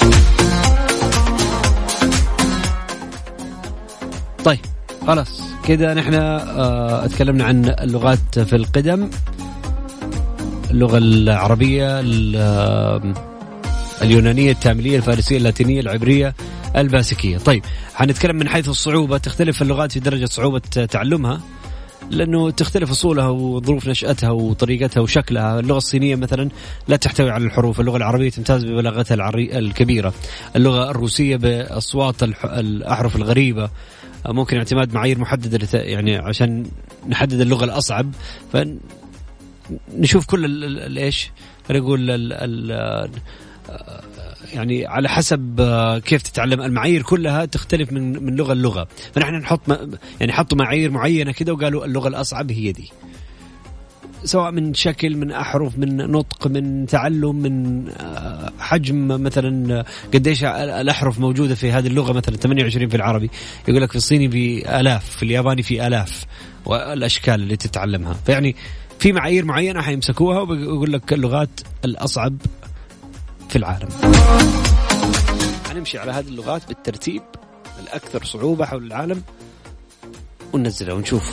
طيب خلاص كده نحن اه اتكلمنا عن اللغات في القدم، اللغة العربية، اليونانية، التاميلية، الفارسية، اللاتينية، العبرية، الباسكية. طيب حنتكلم من حيث الصعوبة. تختلف اللغات في درجة صعوبة تعلمها، لأنه تختلف أصولها وظروف نشأتها وطريقتها وشكلها. اللغة الصينية مثلا لا تحتوي على الحروف، اللغة العربية تمتاز ببلاغتها الكبيرة، اللغة الروسية بأصوات الأحرف الغريبة، ممكن اعتماد معايير محددة يعني عشان نحدد اللغة الأصعب، فنشوف كل الإيش نقول ال ال يعني على حسب كيف تتعلم. المعايير كلها تختلف من من لغة للغة، فنحن نحط يعني حطوا معايير معينة كده وقالوا اللغة الأصعب هي دي، سواء من شكل، من أحرف، من نطق، من تعلم، من حجم. مثلا قديش الأحرف موجودة في هذه اللغة، مثلا ثمانية وعشرين في العربي، يقول لك في الصيني في آلاف، في الياباني في آلاف، والأشكال اللي تتعلمها. فيعني في معايير معينة حيمسكوها ويقول لك اللغات الأصعب في العالم. هنمشي على هذه اللغات بالترتيب الأكثر صعوبة حول العالم وننزلها ونشوف.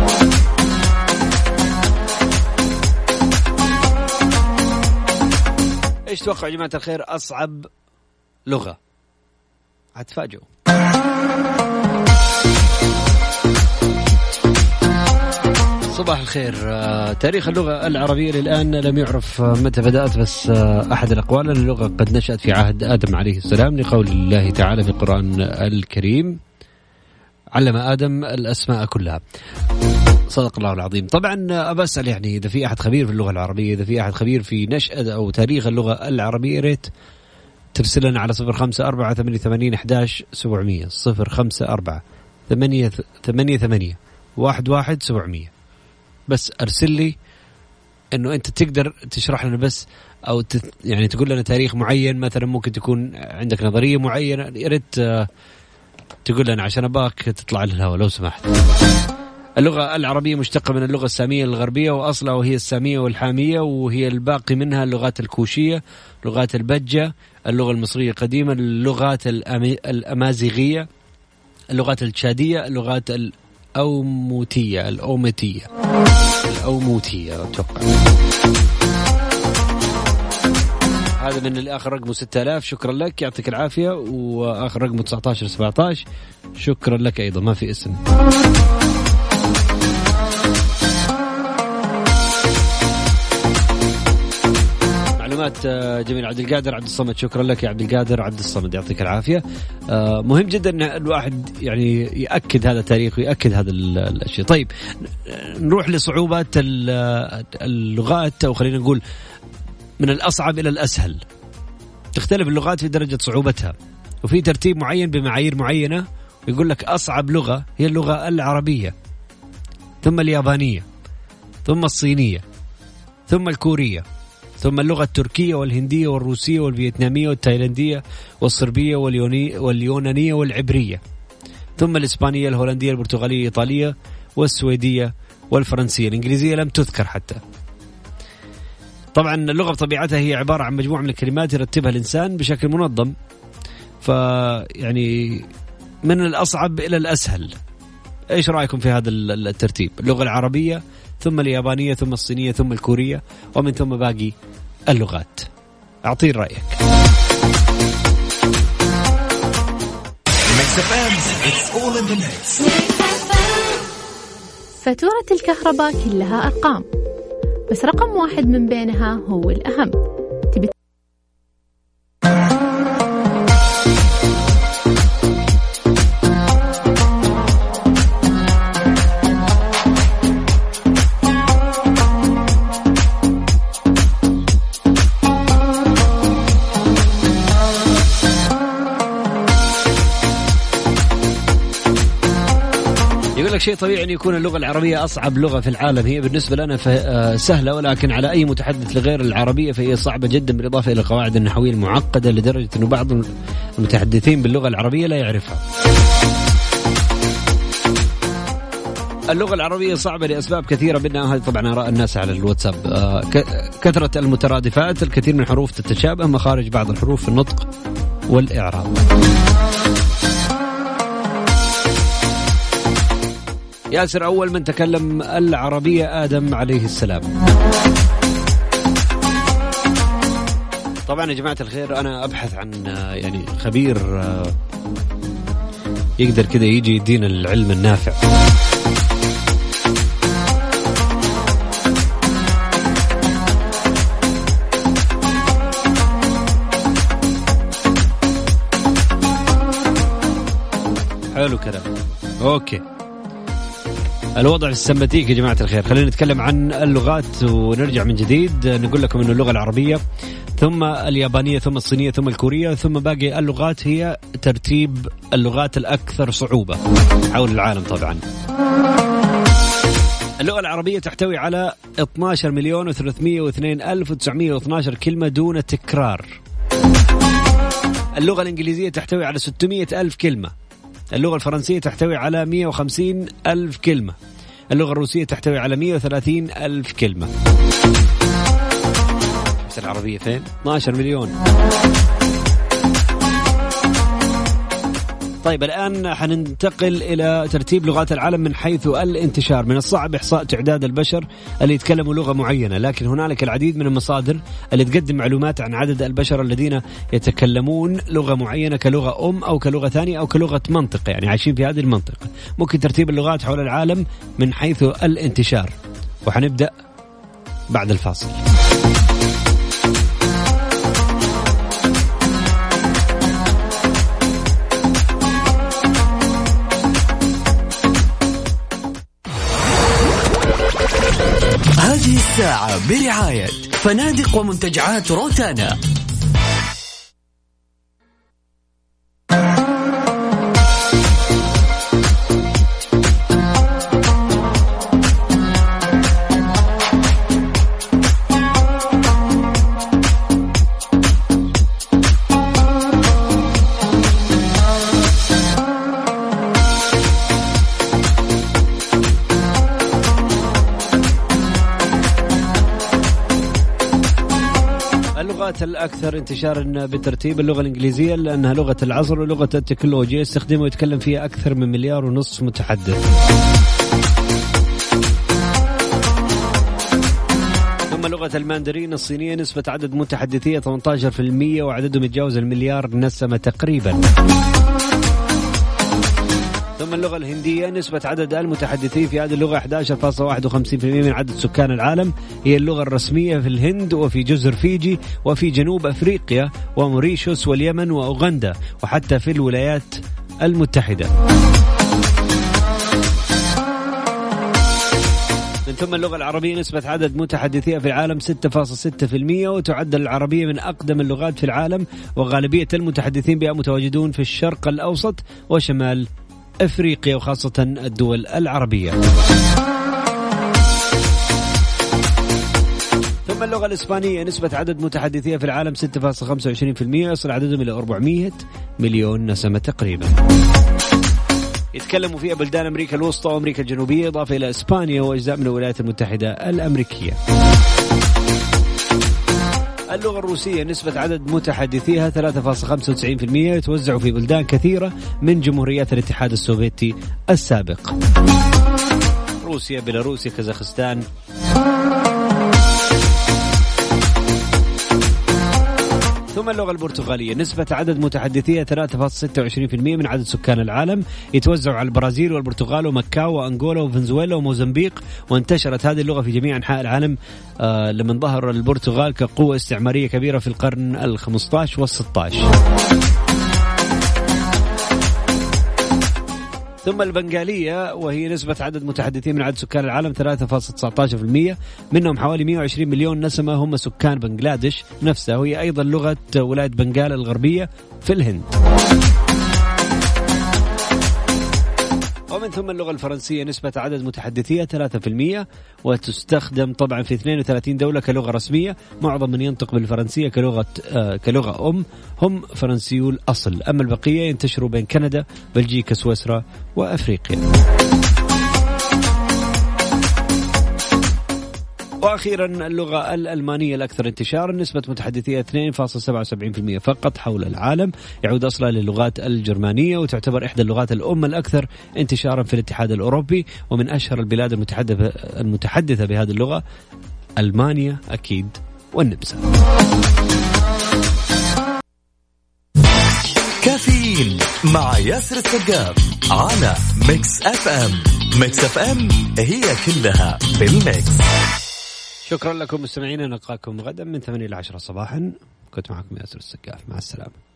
ايش توقع يا جماعة الخير أصعب لغة؟ هتفاجئوا. صباح الخير. تاريخ اللغة العربية للآن لم يعرف متى بدأت، بس أحد الأقوال أن اللغة قد نشأت في عهد آدم عليه السلام، لقول الله تعالى في القرآن الكريم علم آدم الأسماء كلها. صدق الله العظيم. طبعا أبسأل يعني إذا في أحد خبير في اللغة العربية، إذا في أحد خبير في نشأة أو تاريخ اللغة العربية، ريت ترسل لنا على صفر خمسة أربعة ثمانية ثمانين إحداش سبعمية، صفر خمسة أربعة ثمانية ثمانية ثمانية واحد واحد سبعمية. بس أرسل لي إنه أنت تقدر تشرح لنا بس أو تت يعني تقول لنا تاريخ معين، مثلا ممكن تكون عندك نظرية معينة، يا ريت تقول لنا عشان أباك تطلع للهواء لو سمحت. اللغة العربية مشتقة من اللغة السامية الغربية، وأصلها وهي السامية والحامية، وهي الباقي منها اللغات الكوشية، لغات البجة، اللغة المصرية القديمة، اللغات الأمازيغية، اللغات التشادية، اللغات الأوموتية الأومتية الأوموتية أتوقع. هذا من الآخر رقمه ستة آلاف. شكرا لك، يعطيك العافية. وآخر رقمه تسعة عشر سبعة عشر. شكرا لك أيضا، ما في اسم. معلومات جميل. عبد القادر عبد الصمد، شكرا لك يا عبد القادر عبد الصمد، يعطيك العافية. مهم جدا أن الواحد يعني يأكد هذا التاريخ ويأكد هذا الشيء. طيب نروح لصعوبات اللغات، أو خلينا نقول من الأصعب إلى الأسهل. تختلف اللغات في درجة صعوبتها، وفي ترتيب معين بمعايير معينة. يقول لك أصعب لغة هي اللغة العربية، ثم اليابانية، ثم الصينية، ثم الكورية، ثم اللغة التركية والهندية والروسية والفيتنامية والتايلاندية والصربية واليوني واليونانية والعبرية، ثم الإسبانية الهولندية البرتغالية الإيطالية والسويدية والفرنسية. الإنجليزية لم تذكر حتى. طبعا اللغة بطبيعتها هي عبارة عن مجموعة من الكلمات يرتبها الإنسان بشكل منظم، فيعني من الأصعب إلى الأسهل. إيش رأيكم في هذا الترتيب؟ اللغة العربية، ثم اليابانية، ثم الصينية، ثم الكورية، ومن ثم باقي اللغات. أعطي رأيك. فاتورة الكهرباء كلها أرقام، بس رقم واحد من بينها هو الأهم. تبي شيء طبيعي أن يكون اللغة العربية أصعب لغة في العالم. هي بالنسبة لنا سهلة، ولكن على أي متحدث لغير العربية فهي صعبة جدا، بالإضافة إلى القواعد النحوية المعقدة لدرجة أنه بعض المتحدثين باللغة العربية لا يعرفها. اللغة العربية صعبة لأسباب كثيرة، منها هذه طبعا آراء الناس على الواتساب. كثرة المترادفات، الكثير من الحروف تتشابه، مخارج بعض الحروف في النطق والإعراب. ياسر أول من تكلم العربية آدم عليه السلام. طبعا يا جماعة الخير أنا أبحث عن يعني خبير يقدر كده يجي يدينا العلم النافع. حلو كلام. أوكي، الوضع السماتيك يا جماعة الخير. خلينا نتكلم عن اللغات ونرجع من جديد. نقول لكم أن اللغة العربية، ثم اليابانية، ثم الصينية، ثم الكورية، ثم باقي اللغات هي ترتيب اللغات الأكثر صعوبة حول العالم. طبعا اللغة العربية تحتوي على اثنا عشر مليون وثلاثمائة واثنين ألف وتسعمائة واثني عشر كلمة دون تكرار. اللغة الإنجليزية تحتوي على ستمائة ألف كلمة. اللغة الفرنسية تحتوي على مائة وخمسين ألف كلمة. اللغة الروسية تحتوي على مائة وثلاثين ألف كلمة. بس العربية فين؟ اثنا عشر مليون. طيب الآن حننتقل إلى ترتيب لغات العالم من حيث الانتشار. من الصعب إحصاء تعداد البشر اللي يتكلموا لغة معينة، لكن هنالك العديد من المصادر اللي تقدم معلومات عن عدد البشر الذين يتكلمون لغة معينة كلغة أم أو كلغة ثانية أو كلغة منطقة، يعني عايشين في هذه المنطقة. ممكن ترتيب اللغات حول العالم من حيث الانتشار، وحنبدأ بعد الفاصل. هذه الساعة برعاية فنادق ومنتجعات روتانا. اللغات الأكثر انتشارا بالترتيب اللغة الإنجليزية لأنها لغة العصر ولغة التكنولوجيا، يستخدمها ويتكلم فيها أكثر من مليار ونصف متحدث. ثم لغة الماندرين الصينية نسبة عدد متحدثيها ثمانية عشر بالمئة وعددهم يتجاوز المليار نسمة تقريبا. ثم اللغة الهندية نسبة عدد المتحدثين في هذه اللغة أحد عشر فاصلة واحد وخمسين بالمئة من عدد سكان العالم. هي اللغة الرسمية في الهند وفي جزر فيجي وفي جنوب أفريقيا وموريشيوس واليمن وأوغندا وحتى في الولايات المتحدة. من ثم اللغة العربية نسبة عدد متحدثيها في العالم ستة فاصلة ستة بالمئة وتعد العربية من أقدم اللغات في العالم، وغالبية المتحدثين بها متواجدون في الشرق الأوسط وشمال أفريقيا وخاصة الدول العربية. ثم اللغة الإسبانية نسبة عدد متحدثيها في العالم ستة فاصلة خمسة وعشرين بالمئة، يصل عددهم إلى أربعمئة مليون نسمة تقريبا. يتكلموا فيها بلدان أمريكا الوسطى وأمريكا الجنوبية إضافة إلى إسبانيا وأجزاء من الولايات المتحدة الأمريكية. اللغة الروسية نسبة عدد متحدثيها ثلاثة فاصلة خمسة وتسعين بالمئة، يتوزعوا في بلدان كثيرة من جمهوريات الاتحاد السوفيتي السابق، روسيا، بيلاروسيا، كازاخستان. ثم اللغة البرتغالية نسبة عدد متحدثيها ثلاثة فاصلة ستة وعشرين بالمئة من عدد سكان العالم، يتوزعوا على البرازيل والبرتغال ومكاو وأنغولا وفنزويلا وموزمبيق، وانتشرت هذه اللغة في جميع أنحاء العالم آه لمن ظهر البرتغال كقوة استعمارية كبيرة في القرن الخمسة عشر والستة عشر. ثم البنغالية وهي نسبة عدد متحدثين من عدد سكان العالم ثلاثة فاصلة تسعة عشر بالمئة، منهم حوالي مئة وعشرين مليون نسمة هم سكان بنغلاديش نفسها، وهي أيضا لغة ولاية بنغال الغربية في الهند. ومن ثم اللغة الفرنسية نسبة عدد متحدثيها ثلاثة بالمئة، وتستخدم طبعا في اثنين وثلاثين دولة كلغة رسمية. معظم من ينطق بالفرنسية كلغة آه كلغة أم هم فرنسيو الأصل، أما البقية ينتشروا بين كندا، بلجيكا، سويسرا وأفريقيا. وأخيرا اللغة الألمانية الأكثر انتشارا نسبة متحدثيها اثنين فاصلة سبعة وسبعين بالمئة فقط حول العالم، يعود أصلها للغات الجرمانية وتعتبر إحدى اللغات الأم الأكثر انتشارا في الاتحاد الأوروبي. ومن أشهر البلاد المتحدثة المتحدثة بهذه اللغة ألمانيا أكيد والنمسا. كافيين مع ياسر السقاف على ميكس اف ام. ميكس اف ام هي كلها بالميكس. شكرا لكم مستمعينا، نلقاكم غدا من ثمانية إلى عشرة صباحا. كنت معكم ياسر السقاف، مع السلامة.